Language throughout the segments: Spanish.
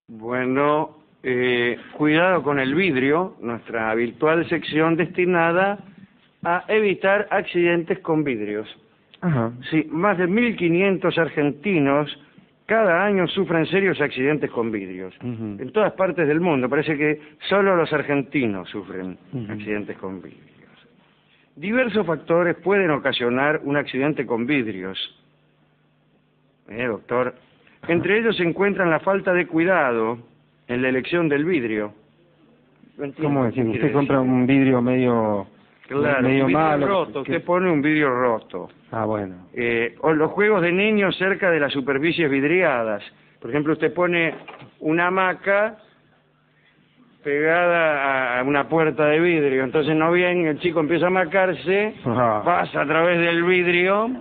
Bueno, cuidado con el vidrio, nuestra habitual sección destinada a evitar accidentes con vidrios. Ajá. Sí, más de 1.500 argentinos cada año sufren serios accidentes con vidrios. En todas partes del mundo, parece que solo los argentinos sufren accidentes con vidrios. Diversos factores pueden ocasionar un accidente con vidrios. Doctor. Entre ellos se encuentran la falta de cuidado en la elección del vidrio. ¿Cómo decir? Usted compra un vidrio medio, claro, medio un vidrio malo. roto, usted pone un vidrio roto. Ah, bueno. O los juegos de niños cerca de las superficies vidriadas. Por ejemplo, usted pone una hamaca pegada a una puerta de vidrio, entonces no bien, el chico empieza a hamacarse, pasa a través del vidrio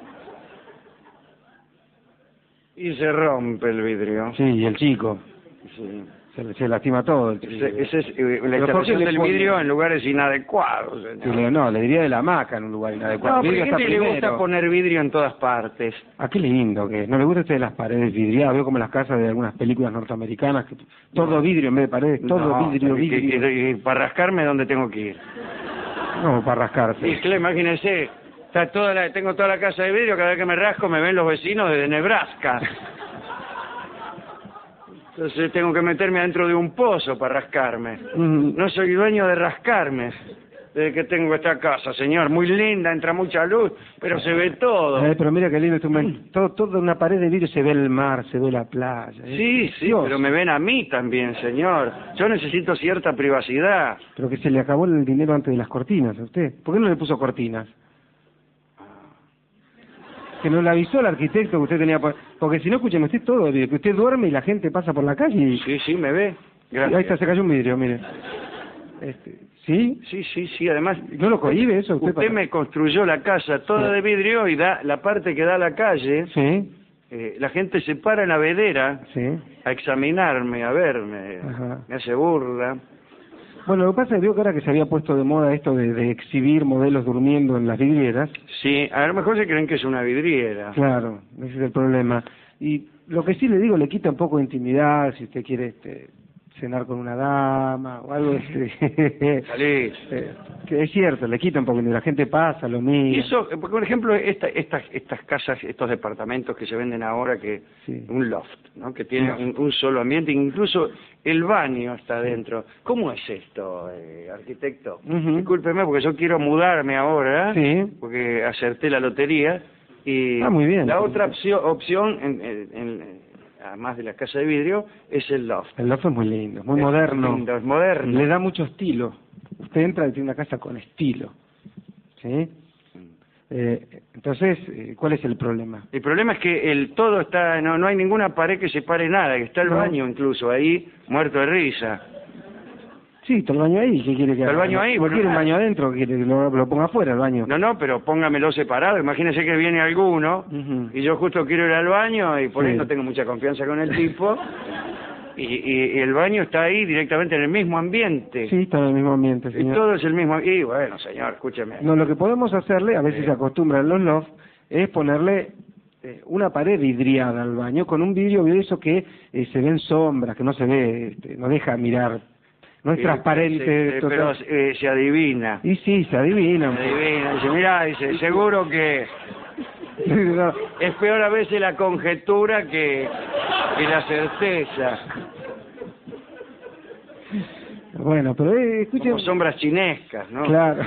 y se rompe el vidrio. Sí, y el chico. Sí. Se lastima todo. Esa es la instalación del vidrio en lugares inadecuados. Sí, no, le diría de la hamaca en un lugar inadecuado. No, porque a gente le gusta poner vidrio en todas partes. Ah, qué lindo que es. ¿No le gusta a usted las paredes vidriadas? Veo como en las casas de algunas películas norteamericanas, que todo vidrio en vez de paredes, todo vidrio. Y para rascarme, ¿dónde tengo que ir? No, para rascarse. Sí, claro, imagínese, tengo toda la casa de vidrio, cada vez que me rasco me ven los vecinos desde Nebraska. Entonces tengo que meterme adentro de un pozo para rascarme. No soy dueño de rascarme desde que tengo esta casa, señor. Muy linda, entra mucha luz, pero se ve todo. Pero mira qué lindo toda una pared de vidrio, se ve el mar, se ve la playa. Sí, Dios. Pero me ven a mí también, señor. Yo necesito cierta privacidad. Pero que se le acabó el dinero antes de las cortinas a usted. ¿Por qué no le puso cortinas? Que no le avisó el arquitecto que usted tenía... Porque si no, escúcheme, usted todo, que usted duerme y la gente pasa por la calle y... Sí, me ve. Gracias. Ahí está, se cayó un vidrio, mire. ¿Sí? Sí, además... ¿No lo cohíbe eso? Usted me construyó la casa toda de vidrio y da la parte que da a la calle. Sí. La gente se para en la vedera a examinarme, a verme. Ajá. Me hace burla. Bueno, lo que pasa es que veo que ahora que se había puesto de moda esto de exhibir modelos durmiendo en las vidrieras. Sí, a lo mejor se creen que es una vidriera. Claro, ese es el problema. Y lo que sí le digo, le quita un poco de intimidad si usted quiere cenar con una dama o algo Salís. Que es cierto, le quita un poco, la gente pasa, lo mira. Y eso, por ejemplo, estas casas, estos departamentos que se venden ahora, un loft, ¿no? Que tiene un solo ambiente, incluso el baño está dentro. ¿Cómo es esto, arquitecto? Discúlpeme, porque yo quiero mudarme ahora, porque acerté la lotería. Y muy bien. La otra opción además de la casa de vidrio, es el loft. El loft es muy lindo, muy moderno. Lindo, es moderno. Le da mucho estilo. Usted entra y tiene una casa con estilo. ¿Sí? Entonces, ¿cuál es el problema? El problema es que todo está, no hay ninguna pared que separe nada, que está el baño incluso ahí, muerto de risa. Sí, está el baño ahí, ¿qué quiere que haga? ¿Está el baño ahí? ¿No quiere un baño adentro? ¿Quiere que lo ponga afuera el baño? No, pero póngamelo separado. Imagínese que viene alguno y yo justo quiero ir al baño y por ahí no tengo mucha confianza con el tipo y el baño está ahí directamente en el mismo ambiente. Sí, está en el mismo ambiente, señor. Y todo es el mismo. Y bueno, señor, escúcheme. No, lo que podemos hacerle, a veces se acostumbran los lofts, es ponerle una pared vidriada al baño con un vidrio eso que se ven sombras, que no se ve, no deja mirar. No es transparente. Pero se adivina. Y sí, se adivina. Se adivina. Dice, mirá, seguro que es peor a veces la conjetura que la certeza. Bueno, pero escuchen... Como sombras chinescas, ¿no? Claro.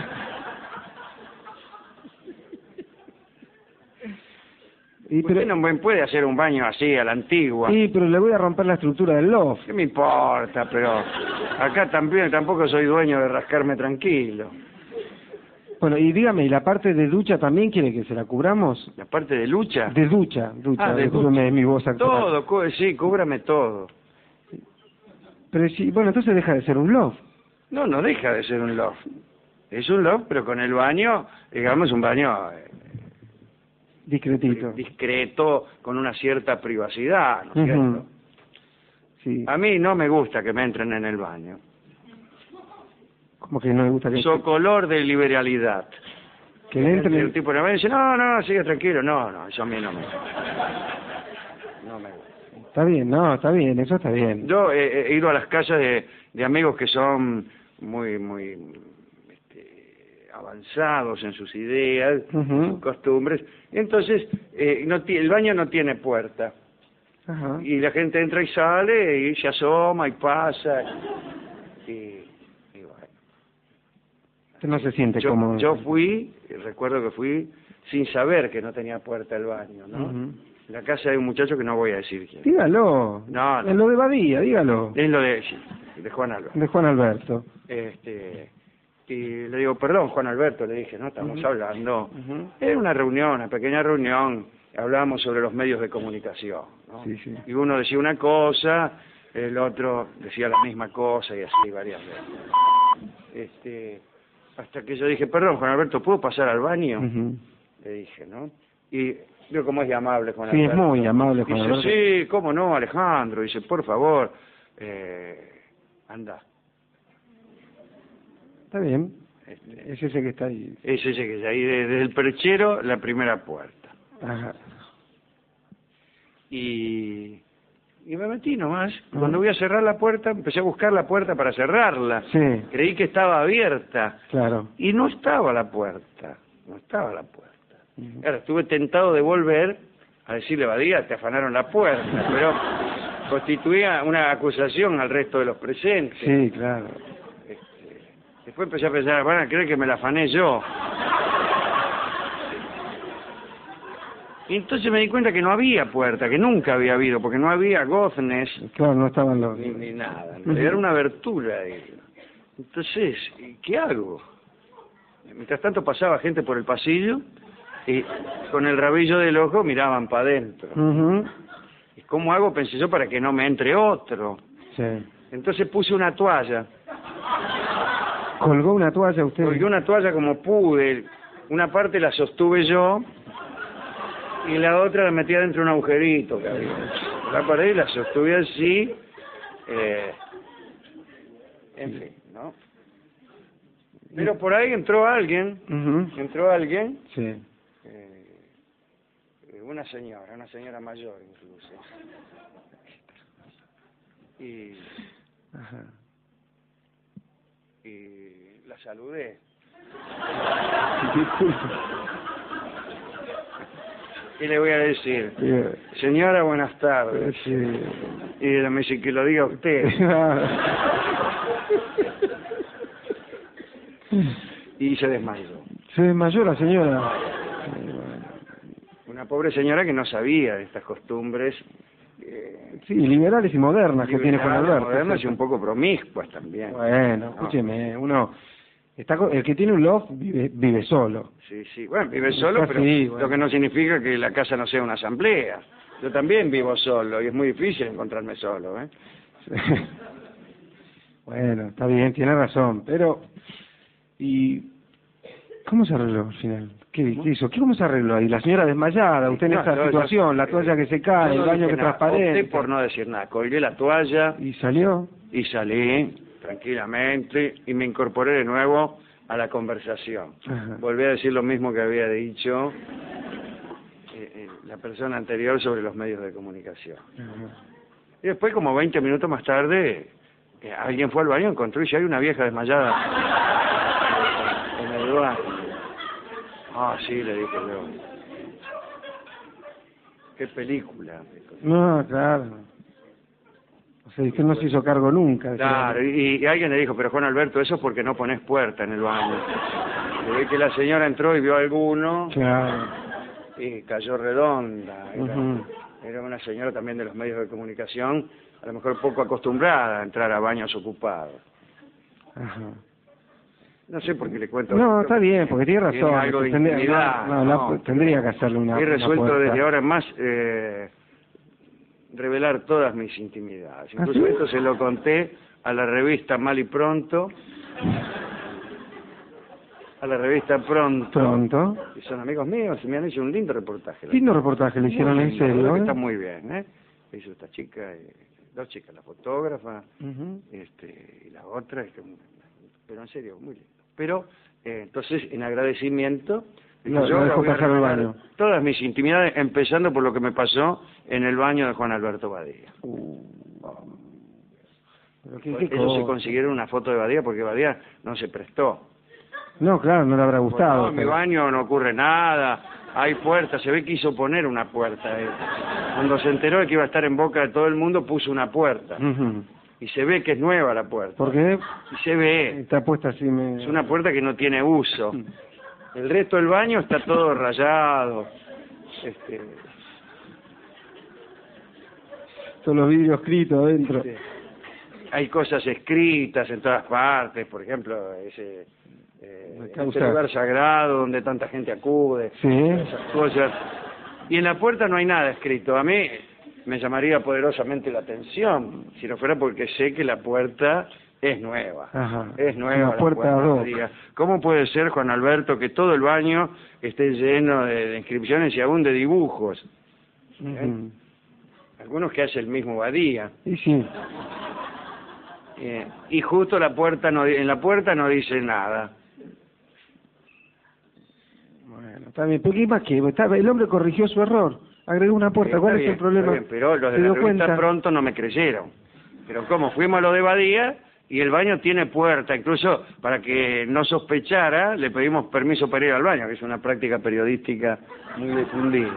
Usted no puede hacer un baño así, a la antigua. Sí, pero le voy a romper la estructura del loft. ¿Qué me importa? Pero acá tampoco soy dueño de rascarme tranquilo. Bueno, y dígame, ¿y la parte de ducha también quiere que se la cubramos? ¿La parte de lucha? De ducha. De ducha. Mi voz actual. Todo, sí, cúbrame todo. Pero sí, bueno, entonces deja de ser un loft. No deja de ser un loft. Es un loft, pero con el baño, digamos, un baño... discretito. Discreto, con una cierta privacidad, ¿no es cierto? Sí. A mí no me gusta que me entren en el baño. ¿Cómo que no le gusta que... Color de liberalidad. Que le entren... El tipo en el baño dice, no, sigue tranquilo. No, eso a mí no me gusta. No me gusta. Está bien, no, está bien, eso está bien. Yo he ido a las casas de amigos que son muy avanzados en sus ideas, en sus costumbres, y entonces el baño no tiene puerta. Ajá. Y la gente entra y sale, y se asoma y pasa, y bueno. No se siente como... Yo recuerdo que fui sin saber que no tenía puerta el baño, ¿no? En la casa hay un muchacho que no voy a decir quién. Dígalo. No. En lo de Badía, dígalo. Es lo de Juan Alberto. De Juan Alberto. Y le digo, perdón, Juan Alberto, le dije, no, estamos hablando. Era una pequeña reunión, hablábamos sobre los medios de comunicación, ¿no? Sí, sí. Y uno decía una cosa, el otro decía la misma cosa, y así varias veces. Hasta que yo dije, perdón, Juan Alberto, ¿puedo pasar al baño? Le dije, ¿no? Y veo cómo es amable Juan Alberto. Sí, es muy amable Juan Alberto. Dice, sí, cómo no, Alejandro. Dice, por favor, anda. Está bien. Es ese que está ahí. Es ese que está ahí, desde el perchero, la primera puerta. Ajá. Y me metí nomás. Cuando voy a cerrar la puerta, empecé a buscar la puerta para cerrarla. Sí. Creí que estaba abierta. Claro. Y no estaba la puerta. Ahora, estuve tentado de volver a decirle, Badía, te afanaron la puerta, pero constituía una acusación al resto de los presentes. Sí, claro. Después empecé a pensar, van a creer que me la afané yo. Y entonces me di cuenta que no había puerta, que nunca había habido, porque no había goznes. Claro, no estaban los... Ni nada. Era una abertura. Entonces, ¿qué hago? Mientras tanto pasaba gente por el pasillo y con el rabillo del ojo miraban para adentro. ¿Y cómo hago? Pensé yo, para que no me entre otro. Sí. Entonces puse una toalla. ¿Colgó una toalla usted? Colgué una toalla como pude. Una parte la sostuve yo y la otra la metí dentro de un agujerito que había. La pared y la sostuve así. En fin, ¿no? Pero por ahí entró alguien. Sí. Una señora mayor incluso. Y la saludé. Disculpe. ¿Qué le voy a decir? Señora, buenas tardes. Sí. Y ella me dice, que lo diga usted. Y se desmayó. Se desmayó la señora. Una pobre señora que no sabía de estas costumbres. Sí, liberales y modernas que tiene Juan Alberto. Modernas y un poco promiscuas también. Bueno, escúcheme, uno... el que tiene un loft vive solo. Sí, bueno, vive solo, pero lo que no significa que la casa no sea una asamblea. Yo también vivo solo y es muy difícil encontrarme solo, ¿eh? Bueno, está bien, tiene razón, pero... ¿Y cómo se arregló al final? ¿Qué hizo? ¿Cómo se arregló ahí? La señora desmayada, usted en esta situación, la toalla que se cae, el baño que transparente... Opté por no decir nada, colgué la toalla... ¿Y salió? Y salí tranquilamente y me incorporé de nuevo a la conversación. Volví a decir lo mismo que había dicho la persona anterior sobre los medios de comunicación. Y después, como 20 minutos más tarde, alguien fue al baño, encontró y ya hay una vieja desmayada en el baño. Ah, sí, le dije yo. Qué película. No, claro. O sea, usted no se hizo cargo nunca. Claro, y alguien le dijo, pero Juan Alberto, eso es porque no pones puerta en el baño. Le vi que la señora entró y vio a alguno. Claro. Y cayó redonda. Era una señora también de los medios de comunicación, a lo mejor poco acostumbrada a entrar a baños ocupados. No sé por qué le cuento. No, está bien, porque tiene razón. Tiene algo de intimidad. Tendría que hacerle una He resuelto puerta. desde ahora en más revelar todas mis intimidades. Incluso esto se lo conté a la revista Mal y Pronto. A la revista Pronto. Y son amigos míos y me han hecho un lindo reportaje. Lindo reportaje le hicieron, en serio. Está muy bien, ¿eh? Hizo esta chica, dos chicas, la fotógrafa, y la otra, pero en serio, muy lindo. Pero, entonces, en agradecimiento, yo dejó pasar el baño. todas mis intimidades, empezando por lo que me pasó en el baño de Juan Alberto Badía. Ellos se consiguieron una foto de Badía porque Badía no se prestó. No, claro, no le habrá gustado. No, en mi baño no ocurre nada, hay puertas, se ve que hizo poner una puerta. Cuando se enteró de que iba a estar en boca de todo el mundo, puso una puerta. Y se ve que es nueva la puerta. ¿Por qué? Y se ve. Está puesta así. Es una puerta que no tiene uso. El resto del baño está todo rayado. Todos los vidrios escritos adentro. Hay cosas escritas en todas partes, por ejemplo, ese lugar sagrado donde tanta gente acude, esas cosas. Y en la puerta no hay nada escrito. A mí me llamaría poderosamente la atención, si no fuera porque sé que la puerta es nueva. Es nueva la puerta. ¿Cómo puede ser, Juan Alberto, que todo el baño esté lleno de inscripciones y aún de dibujos? Algunos que hace el mismo Badía. Y sí. Y justo en la puerta no dice nada. Bueno, está bien, pero ¿qué más que? El hombre corrigió su error, agregó una puerta. ¿Cuál es el problema? Bien, pero los de la revista Pronto no me creyeron. Pero como fuimos a lo de Badía y el baño tiene puerta, incluso para que no sospechara le pedimos permiso para ir al baño, que es una práctica periodística muy difundida.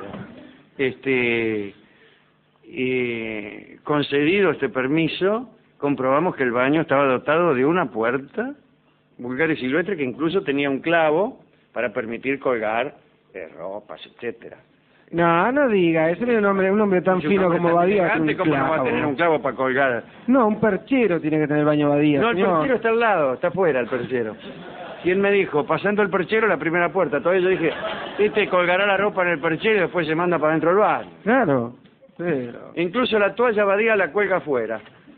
Concedido este permiso, comprobamos que el baño estaba dotado de una puerta vulgar y silvestre que incluso tenía un clavo para permitir colgar ropas, etcétera. No diga, ese es un hombre tan fino como Badía. ¿Cómo no va a tener un clavo para colgar? No, un perchero tiene que tener el baño Badía. No, el perchero está al lado, está afuera el perchero. ¿Quién me dijo? Pasando el perchero, la primera puerta. Todavía yo dije, colgará la ropa en el perchero y después se manda para dentro del baño. Claro, pero... Incluso la toalla Badía la cuelga afuera.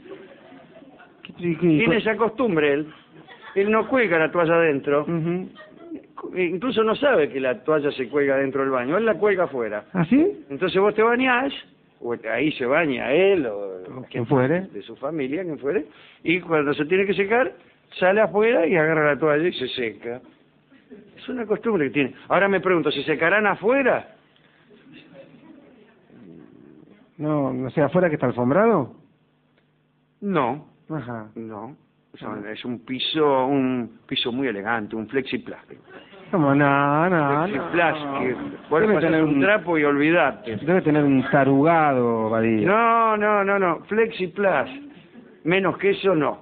Tiene esa costumbre él no cuelga la toalla adentro. Incluso no sabe que la toalla se cuelga dentro del baño, él la cuelga afuera. ¿Ah, sí? Entonces vos te bañás, o ahí se baña él, o quien fuere, de su familia, quien fuere, y cuando se tiene que secar, sale afuera y agarra la toalla y se seca. Es una costumbre que tiene. Ahora me pregunto, ¿se secarán afuera? No sé, ¿afuera que está alfombrado? No. Ajá. No. Es un piso muy elegante, un flexiplástico. ¿Cómo? No. Flexiplástico. Puedes tener un trapo y olvidarte. Debe tener un tarugado, Badía. No. Flexiplas. Menos que eso, no.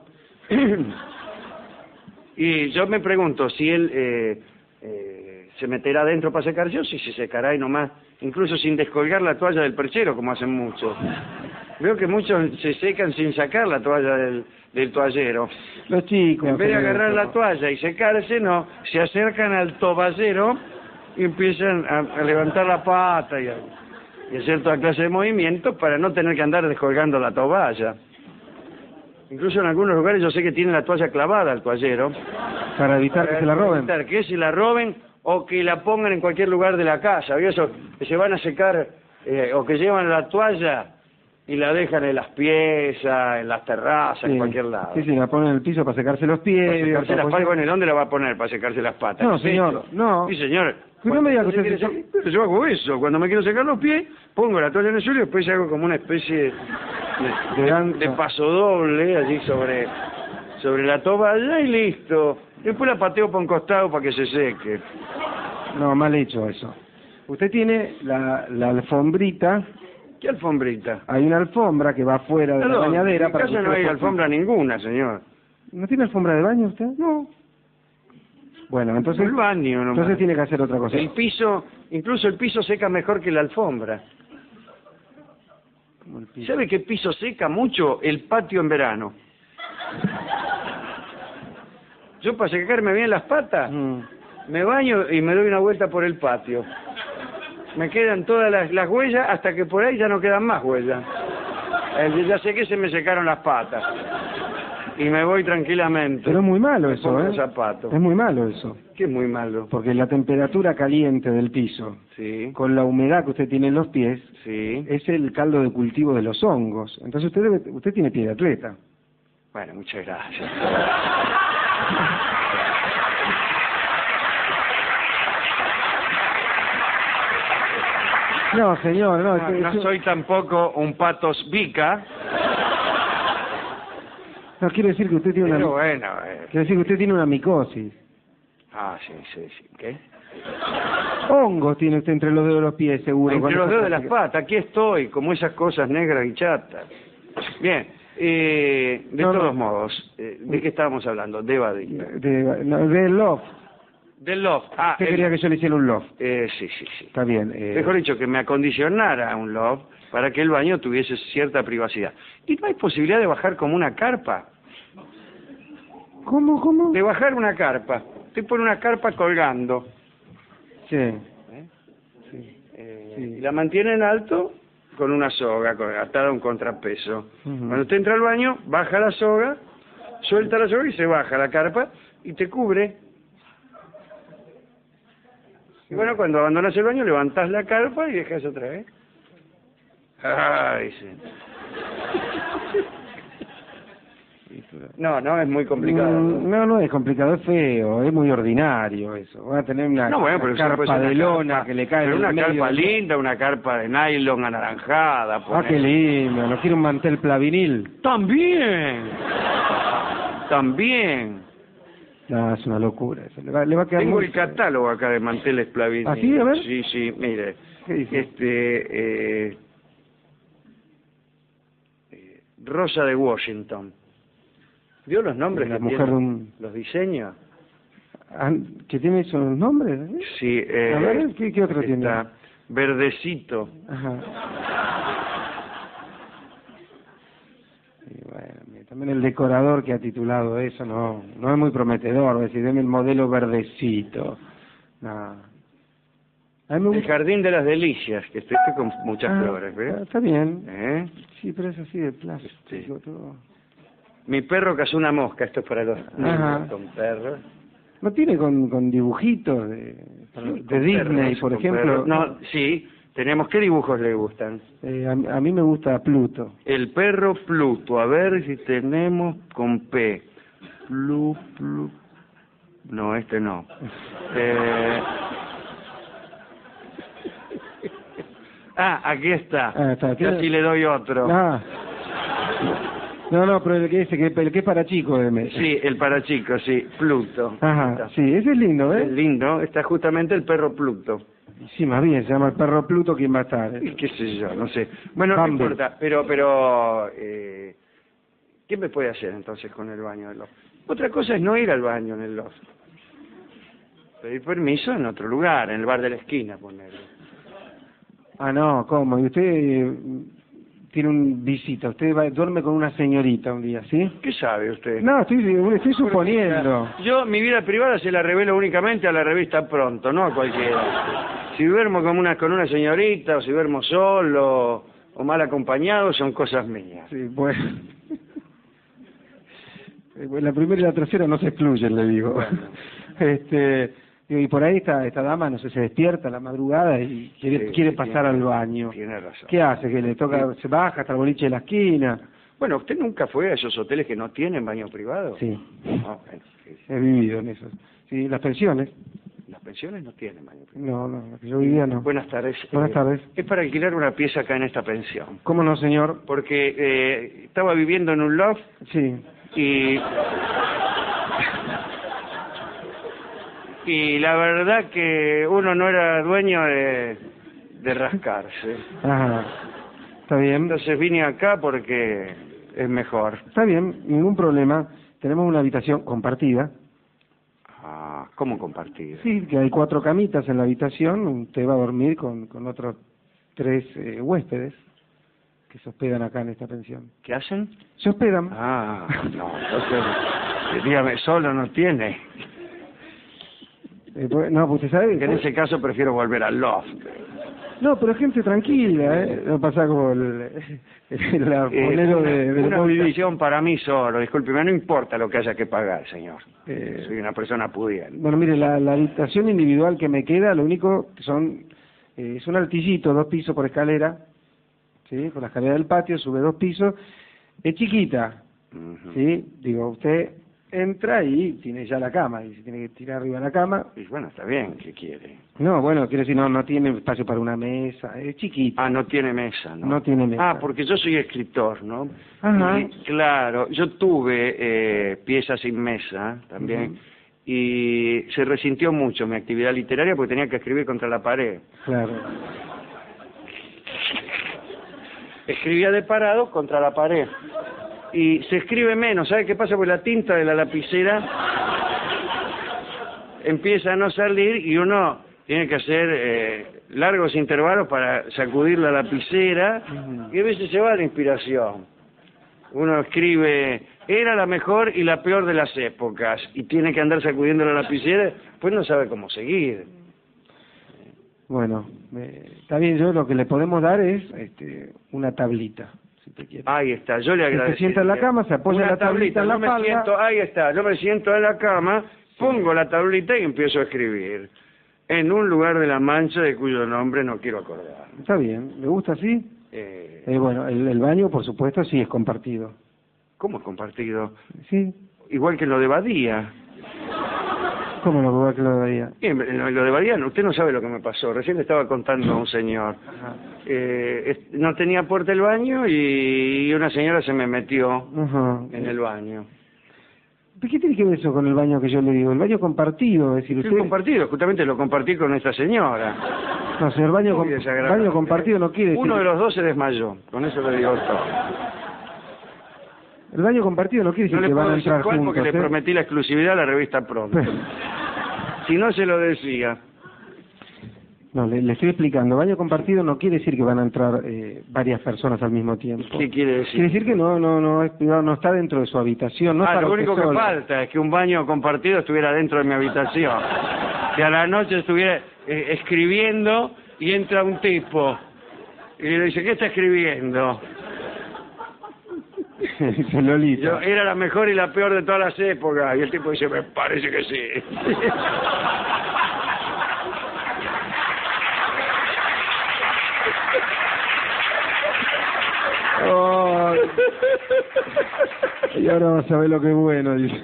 Y yo me pregunto si él se meterá adentro para secarse o si se secará y nomás, incluso sin descolgar la toalla del perchero, como hacen muchos. Veo que muchos se secan sin sacar la toalla del toallero. Los chicos. En vez de agarrar la toalla y secarse, no, se acercan al toallero y empiezan a levantar la pata y hacer toda clase de movimientos para no tener que andar descolgando la toalla. Incluso en algunos lugares yo sé que tienen la toalla clavada al toallero. Para evitar que se la roben. Para evitar que se la roben o que la pongan en cualquier lugar de la casa. ¿Vio eso? Que se van a secar o que llevan la toalla y la dejan en las piezas, en las terrazas, en cualquier lado. Sí, la ponen en el piso para secarse los pies. Para secarse las patas. Bueno, ¿dónde la va a poner para secarse las patas? No, señor, no. Sí, señor. No me diga que Pero yo hago eso. Cuando me quiero secar los pies, pongo la toalla en el suelo y después hago como una especie de paso doble allí sobre la toalla y listo. Después la pateo por un costado para que se seque. No, mal hecho eso. Usted tiene la alfombrita. ¿Qué alfombrita? Hay una alfombra que va fuera de la bañadera. En mi casa no hay alfombra ninguna, señor. ¿No tiene alfombra de baño usted? No. Bueno, entonces... El baño nomás. Entonces tiene que hacer otra cosa. El piso, incluso el piso seca mejor que la alfombra. ¿Sabe qué piso seca mucho? El patio en verano. Yo para secarme bien las patas, me baño y me doy una vuelta por el patio. Me quedan todas las huellas hasta que por ahí ya no quedan más huellas. Ya sé que se me secaron las patas. Y me voy tranquilamente. Pero es muy malo eso, ¿eh? Zapatos. Es muy malo eso. ¿Qué es muy malo? Porque la temperatura caliente del piso, con la humedad que usted tiene en los pies, es el caldo de cultivo de los hongos. Entonces usted tiene pie de atleta. Bueno, muchas gracias. No, señor, no. No soy tampoco un patos bica. No, quiere decir que usted tiene una... Pero bueno... Quiere decir que usted tiene una micosis. Ah, sí. ¿Qué? Hongos tiene usted entre los dedos de los pies, seguro. Entre los dedos de las patas, aquí estoy, como esas cosas negras y chatas. Bien, de todos modos, ¿de qué estábamos hablando? De evadir. Del loft. Del loft. ¿Usted quería que yo le hiciera un loft? Sí. Está bien. Mejor dicho, que me acondicionara un loft para que el baño tuviese cierta privacidad. ¿Y no hay posibilidad de bajar como una carpa? ¿Cómo? De bajar una carpa. Usted pone una carpa colgando. Sí. Y la mantiene en alto con una soga, atada a un contrapeso. Cuando usted entra al baño, baja la soga, suelta la soga y se baja la carpa y te cubre. Y bueno, cuando abandonas el baño, levantás la carpa y dejas otra vez. Ay, sí. No, es muy complicado. No es complicado, es feo, es muy ordinario eso. Va a tener una carpa de lona que le cae pero en el una medio. Carpa linda, una carpa de nylon anaranjada. Qué lindo, ¿no quiere un mantel plavinil? También. No, es una locura eso. Le va a quedar Tengo muy... el catálogo acá de manteles plavinil. ¿Ah, sí? A ver. Sí, mire. ¿Qué dice? Rosa de Washington. ¿Vio los nombres La que mujer tienen? ¿Los diseños? ¿Que tiene esos nombres? Sí. A ver, ¿qué otro tiene? Verdecito. Ajá. Y bueno, también el decorador que ha titulado eso no es muy prometedor. Es decir, deme el modelo verdecito. No. El Jardín de las Delicias, que estoy con muchas flores, ¿ves? Está bien. Sí, pero es así de plástico todo. Mi perro cazó una mosca, esto es para los niños con perros. ¿No tiene con dibujitos de Disney, por ejemplo? No, sí, tenemos. ¿Qué dibujos le gustan? A mí me gusta Pluto. El perro Pluto, a ver si tenemos con P. No, este no. Aquí está. Casi le doy otro. No, pero el que es para chicos. Sí, el para chicos, sí, Pluto. Ajá, sí, ese es lindo, Es lindo, está justamente el perro Pluto. Sí, más bien, se llama el perro Pluto, ¿quién va a estar? Qué sé yo, no sé. Bueno, no importa, pero ¿qué me puede hacer entonces con el baño del loft? Otra cosa es no ir al baño en el loft. Pedir permiso en otro lugar, en el bar de la esquina, ponerlo. No, ¿cómo? ¿Y usted tiene un visita? ¿Usted duerme con una señorita un día, sí? ¿Qué sabe usted? No, estoy suponiendo. Yo mi vida privada se la revelo únicamente a la revista Pronto, no a cualquiera. Si duermo con una señorita, o si duermo solo, o mal acompañado, son cosas mías. Sí, bueno. La primera y la tercera no se excluyen, le digo. Bueno. Y por ahí esta dama, no sé, se despierta a la madrugada y quiere pasar al baño. Tiene razón. ¿Qué hace? ¿Que le toca, se baja hasta el boliche de la esquina? Bueno, ¿usted nunca fue a esos hoteles que no tienen baño privado? Sí. He vivido en esos. Sí, las pensiones. ¿Las pensiones no tienen baño privado? No, la que yo vivía no. Buenas tardes. Buenas tardes. Es para alquilar una pieza acá en esta pensión. ¿Cómo no, señor? Porque estaba viviendo en un loft. Sí. Y la verdad que uno no era dueño de rascarse. Ajá. Está bien. Entonces vine acá porque es mejor. Está bien, ningún problema. Tenemos una habitación compartida. ¿Cómo compartida? Sí, que hay 4 camitas en la habitación. Usted va a dormir con otros 3 huéspedes que se hospedan acá en esta pensión. ¿Qué hacen? Se hospedan. No, entonces, dígame, solo no tiene. No, pues usted sabe que en ese caso prefiero volver al loft. No, pero gente tranquila, no pasa como el arbolero de una habitación para mí solo, discúlpeme, no importa lo que haya que pagar, señor. Soy una persona pudiente. Bueno, mire, la habitación individual que me queda, lo único que es un altillito, 2 pisos por escalera, ¿sí? Por la escalera del patio, sube 2 pisos, es chiquita, ¿sí? Digo, usted... entra y tiene ya la cama, y se tiene que tirar arriba de la cama. Y bueno, está bien, ¿qué quiere? No, bueno, quiero decir, no tiene espacio para una mesa, es chiquito. Ah, no tiene mesa, ¿no? No tiene mesa. Ah, porque yo soy escritor, ¿no? Ajá. Y, claro, yo tuve piezas sin mesa también, y se resintió mucho mi actividad literaria porque tenía que escribir contra la pared. Claro. Escribía de parado contra la pared. Y se escribe menos, ¿sabe qué pasa? Porque la tinta de la lapicera empieza a no salir y uno tiene que hacer largos intervalos para sacudir la lapicera y a veces se va la inspiración. Uno escribe, era la mejor y la peor de las épocas, y tiene que andar sacudiendo la lapicera, pues no sabe cómo seguir. Bueno, está bien, yo lo que le podemos dar es una tablita. Si te quiere. Ahí está, yo le agradezco. Se sienta en la cama, se apoya la tablita en la espalda. Ahí está, yo me siento en la cama, pongo la tablita y empiezo a escribir. En un lugar de La Mancha de cuyo nombre no quiero acordar. Está bien, ¿le gusta así? Bueno, el baño, por supuesto, sí es compartido. ¿Cómo es compartido? Sí. Igual que lo de Badía. ¿Cómo lo que lo veía? Lo de Badía, usted no sabe lo que me pasó. Recién le estaba contando a un señor. No tenía puerta el baño y una señora se me metió en el baño. ¿Pero qué tiene que ver eso con el baño que yo le digo? El baño compartido, es decir, usted... compartido, justamente lo compartí con esta señora. No, señor, baño compartido no quiere decir... Uno de los dos se desmayó, con eso le digo todo. El baño compartido no quiere decir que van a entrar juntos. Porque le prometí la exclusividad a la revista Pronto. Si no, se lo decía. No, le estoy explicando. Baño compartido no quiere decir que van a entrar varias personas al mismo tiempo. ¿Qué quiere decir? Quiere decir que no está dentro de su habitación. No lo único que falta es que un baño compartido estuviera dentro de mi habitación. Que a la noche estuviera escribiendo y entra un tipo y le dice, ¿qué está escribiendo? Yo, era la mejor y la peor de todas las épocas. Y el tipo dice, me parece que sí. Oh, y ahora vas a ver lo que es bueno, dice.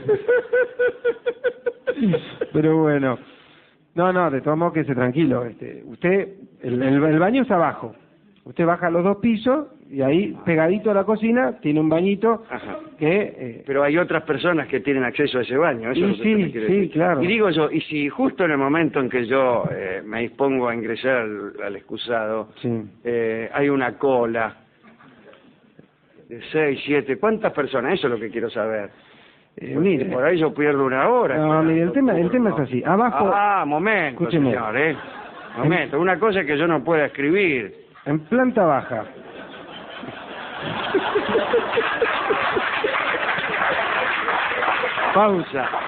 Pero bueno. No, de todos modos quédese tranquilo. Usted, el baño es abajo. Usted baja los 2 pisos y ahí, pegadito a la cocina, tiene un bañito. Ajá. Que... Pero hay otras personas que tienen acceso a ese baño. Eso sí, claro. Y digo yo, y si justo en el momento en que yo me dispongo a ingresar al excusado, hay una cola de 6, 7, ¿cuántas personas? Eso es lo que quiero saber. Mire, por ahí yo pierdo una hora. No, mire, el tema es así. Abajo... Momento, escúcheme. Señor, Momento, una cosa es que yo no pueda escribir. En planta baja. Pausa.